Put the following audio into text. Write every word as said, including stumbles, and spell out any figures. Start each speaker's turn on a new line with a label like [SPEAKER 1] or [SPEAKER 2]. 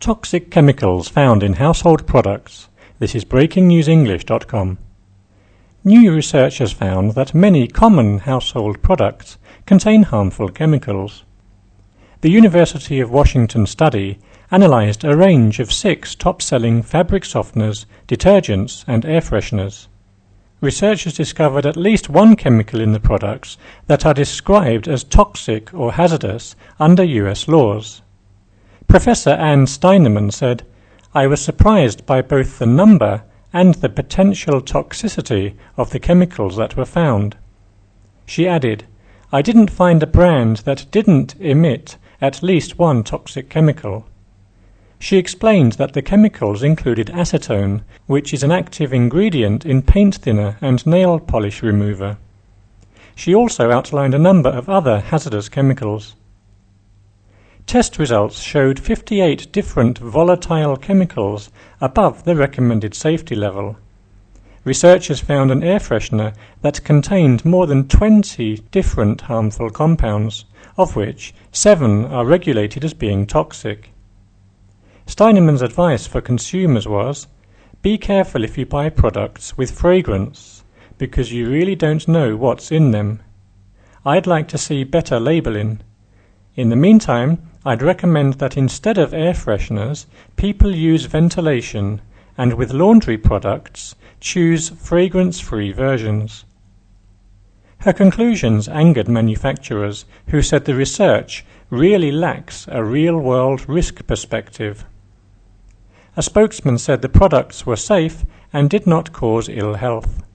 [SPEAKER 1] Toxic chemicals found in household products. This is breaking news english dot com. New research has found that many common household products contain harmful chemicals. The University of Washington study analyzed a range of six top-selling fabric softeners, detergents, and air fresheners. Researchers discovered at least one chemical in the products that are described as toxic or hazardous under U S laws. Professor Ann Steinemann said, "I was surprised by both the number and the potential toxicity of the chemicals that were found." She added, "I didn't find a brand that didn't emit at least one toxic chemical." She explained that the chemicals included acetone, which is an active ingredient in paint thinner and nail polish remover. She also outlined a number of other hazardous chemicals. Test results showed fifty-eight different volatile chemicals above the recommended safety level. Researchers found an air freshener that contained more than twenty different harmful compounds, of which seven are regulated as being toxic. Steinemann's advice for consumers was, be careful if you buy products with fragrance, because you really don't know what's in them. I'd like to see better labeling. In the meantime, I'd recommend that instead of air fresheners, people use ventilation, and with laundry products, choose fragrance-free versions. Her conclusions angered manufacturers who said the research really lacks a real-world risk perspective. A spokesman said the products were safe and did not cause ill health.